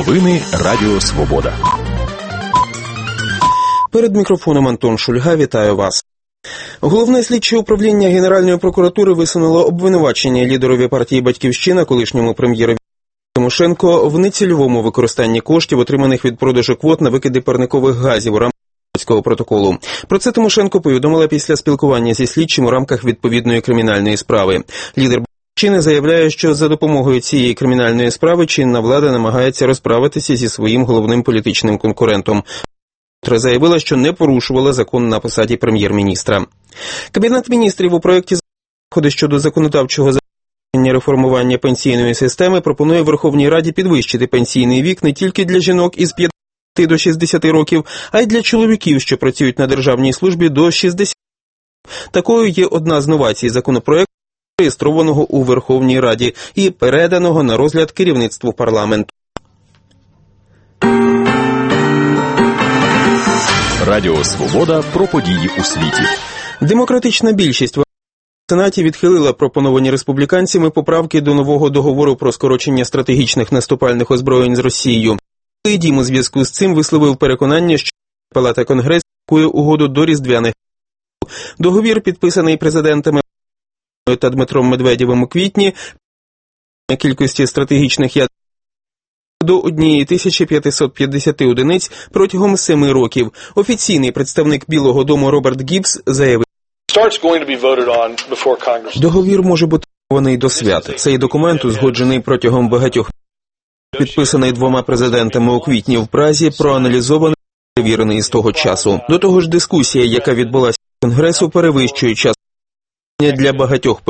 Новини Радіо Свобода. Перед мікрофоном Антон Шульга. Вітаю вас. Головне слідче управління Генеральної прокуратури висунуло обвинувачення лідерові партії «Батьківщина», колишньому прем'єрові Тимошенко, в нецільовому використанні коштів, отриманих від продажу квот на викиди парникових газів у рамках Будапештського протоколу. Про це Тимошенко повідомила після спілкування зі слідчим у рамках відповідної кримінальної справи. Лідер «Батьківщини» заявляє, що за допомогою цієї кримінальної справи чинна влада намагається розправитися зі своїм головним політичним конкурентом. Заявила, що не порушувала закон на посаді прем'єр-міністра. Кабінет міністрів у проєкті заходу щодо законодавчого забезпечення реформування пенсійної системи пропонує Верховній Раді підвищити пенсійний вік не тільки для жінок із 50 до 60 років, а й для чоловіків, що працюють на державній службі, до 60 років. Такою є одна з новацій законопроекту, реєстрованого у Верховній Раді і переданого на розгляд керівництву парламенту. Радіо Свобода про події у світі. Демократична більшість в Сенаті відхилила пропоновані республіканцями поправки до нового договору про скорочення стратегічних наступальних озброєнь з Росією. Дім у зв'язку з цим висловив переконання, що Палата Конгресу блокує угоду до різдвяних свят. Договір, підписаний президентами та Дмитром Медведєвим у квітні, кількості стратегічних ядерних до 1550 одиниць протягом 7 років. Офіційний представник Білого дому Роберт Гіббс заявив, договір може бути готовий до свят. Цей документ узгоджений протягом багатьох місяців, підписаний 2 президентами у квітні в Празі, проаналізований і перевірений з того часу. До того ж, дискусія, яка відбулася в Конгресу, перевищує час для багатьох